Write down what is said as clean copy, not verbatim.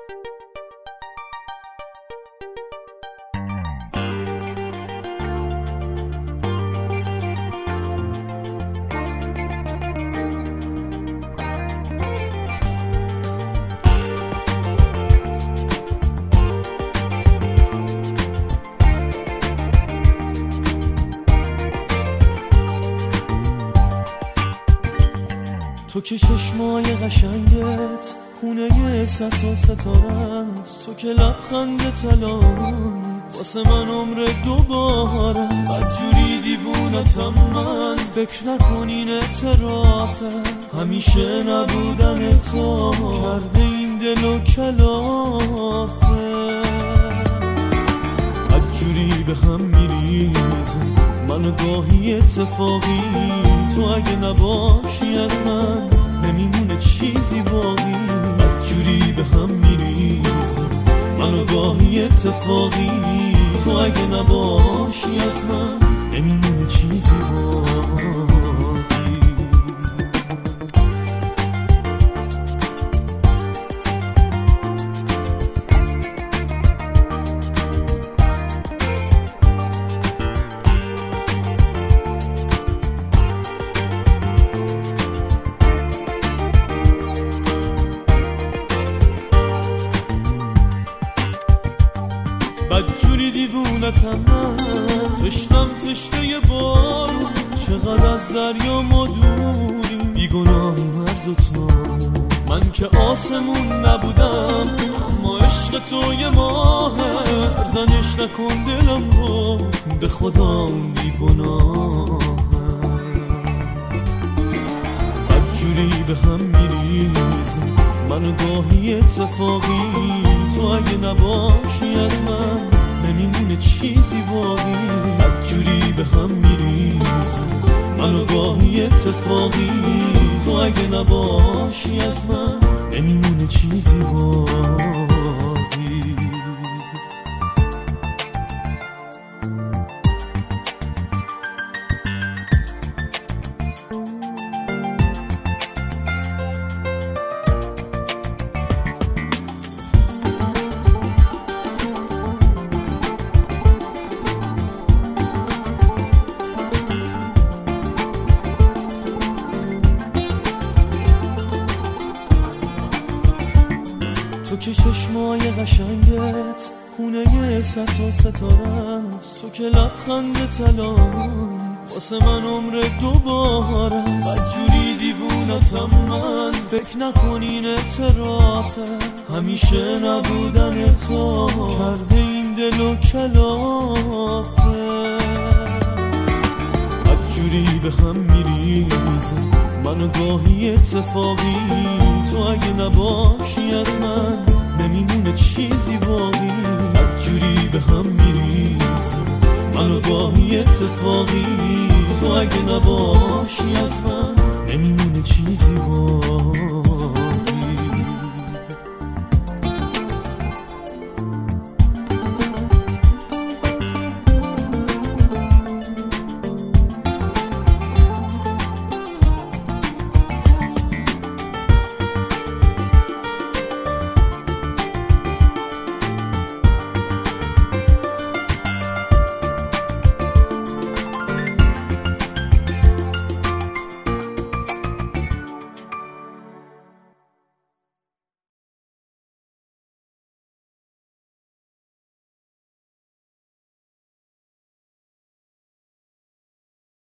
تو که چشمای قشنگت خونه صد تا ستاره‌ست، تو که لبخند طلاییت واسه من عمر دوباره است. بدجوری دیوونتم من، فکر نکن این اعترافه، همیشه نبودن تو کرده این دل و کلافه. بدجوری به هم میریزه من و گاهی اتفاقی، تو اگه نباشی از من نمیمونه چیزی باقی. بدجوری به هم میریزه من و گاهی اتفاقی، تو اگه نباشی از من نمیمونه چیزی باقی. بدجوری دیوونتم من، تشنم تشنه بارون، چقدر از دریا ما دوریم، بیگناهیم هر دوتامون. من که آسمون نبودم اما عشق تو یه ماهه، سرزنش نکن دلم رو، به خدا بیگناهه. بدجوری به هم میریزه من و گاهی اتفاقی، تو اگه نباشی از من نمیمونه چیزی باقی. بدجوری به هم میریزه من و گاهی اتفاقی، تو اگه نباشی از من نمیمونه چیزی باقی. تو که چشمای قشنگت خونه صد تا ستاره‌ست، تو که لبخند طلاییت واسه من عمر دوباره است. بدجوری دیوونتم من، فکر نکن این اعترافه، همیشه نبودن تو کرده این دل و کلافه. بدجوری به هم میریزه من و گاهی اتفاقی، تو اگه نباشی از من نمیمونه چیزی باقی. بدجوری به هم میریزه من و گاهی اتفاقی، تو اگه نباشی از من نمیمونه چیزی باقی.